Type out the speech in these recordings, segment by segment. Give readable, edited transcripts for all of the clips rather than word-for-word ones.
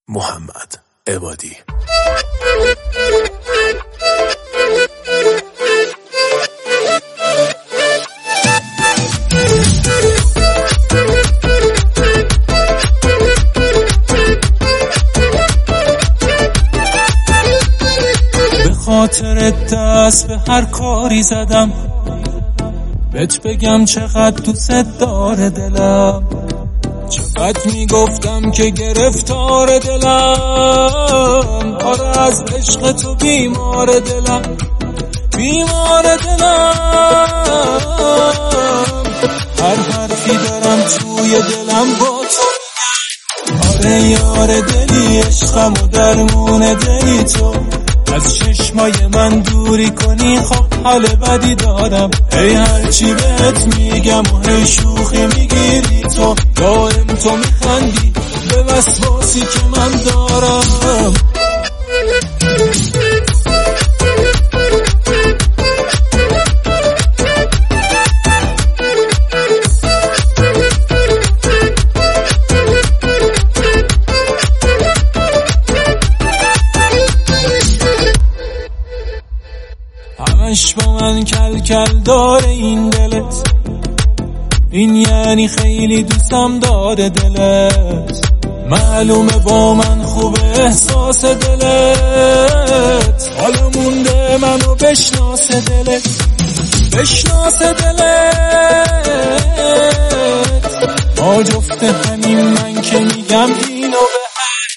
محمد عبادی. به خاطر دست به هر کاری زدم، بهت بگم چقدر دوست داره دلم، چقدر میگفتم که گرفتار دلم، آره از عشق تو بیمار دلم، بیمار دلم. هر حرفی دارم توی دلم با تو، آره یار دلی عشقم و درمون دلی تو. از چشمای من دوری کنی خب حال بدی دارم، ای هرچی بهت میگم و هی شوخی میگیری تو، دائم تو میخندی به وسواسی که من دارم. همش با من کل کل داره این دلت، این یعنی خیلی دوستم داره دلت، معلومه با من خوبه احساس دلت، حالا مونده منو بشناس دلت، بشناس دلت. ما جفت همین من که میگم اینو به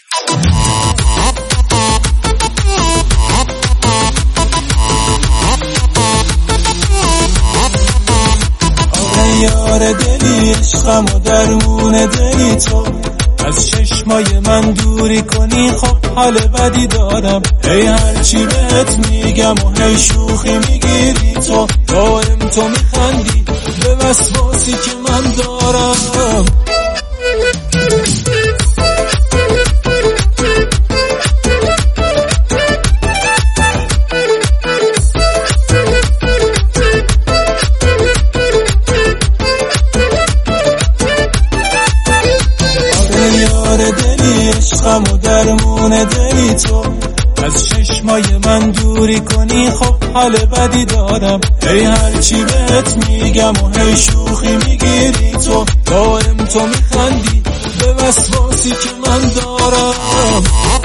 یار دلی عشقم و درمون دلی تو. از چشمای من دوری کنی خب حال بدی دارم، ای هرچی بهت میگم و هی شوخی میگیری تو، دائم تو میخندی به وسواسی که من دارم. دلی عشقم و درمون دلی تو. از چشمای من دوری کنی خب حال بدی دارم، ای هرچی بهت میگم و هی شوخی میگیری تو، دائم تو میخندی به وسواسی که من دارم.